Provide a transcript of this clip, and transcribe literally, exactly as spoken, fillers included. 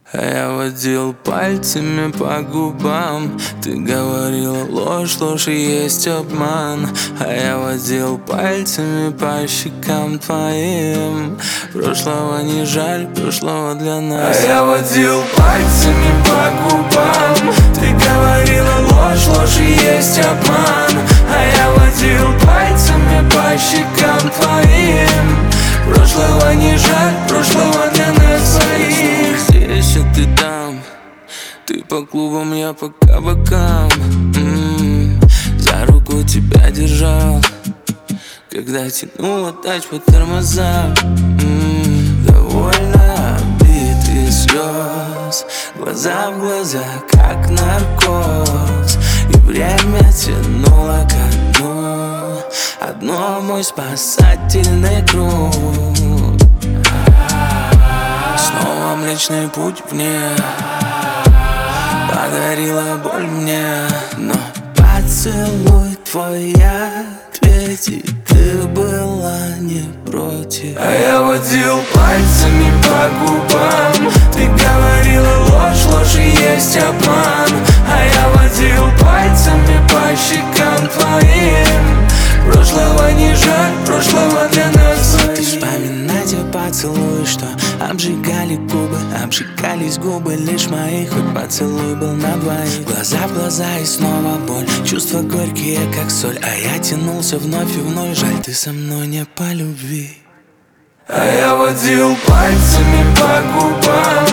А я водил пальцами по губам. Ты говорила ложь, ложь и есть обман. А я водил пальцами по щекам твоим. Прошлого не жаль, прошлого для нас. А я водил пальцами по губам. Ты говорила ложь, ложь и есть обман. А я водил пальцами по щекам твоим. Прошлого не жаль, прошлого для нас своих. Здесь, а ты там, ты по клубам, я по кабакам. м-м-м. За руку тебя держал, когда тянула тач по тормозам. м-м. Довольно обид и слез, глаза в глаза, как наркоз. И время тянуло ко дну, одно мой спасательный круг. Снова Млечный Путь вне подарила боль мне. Но поцелуй твой я ответить, ты была не против. А я водил пальцами по губам. Ты говорила ложь, ложь и есть обман. А я водил пальцами по щекам твоим. Прошлого не жаль, прошлого для нас своих. Ты вспоминай те поцелуи, что обжигали губы, обжигались губы лишь мои. Хоть поцелуй был на двоих. Глаза в глаза и снова боль, чувства горькие, как соль. А я тянулся вновь и вновь. Жаль, ты со мной не по любви. А я водил пальцами по губам.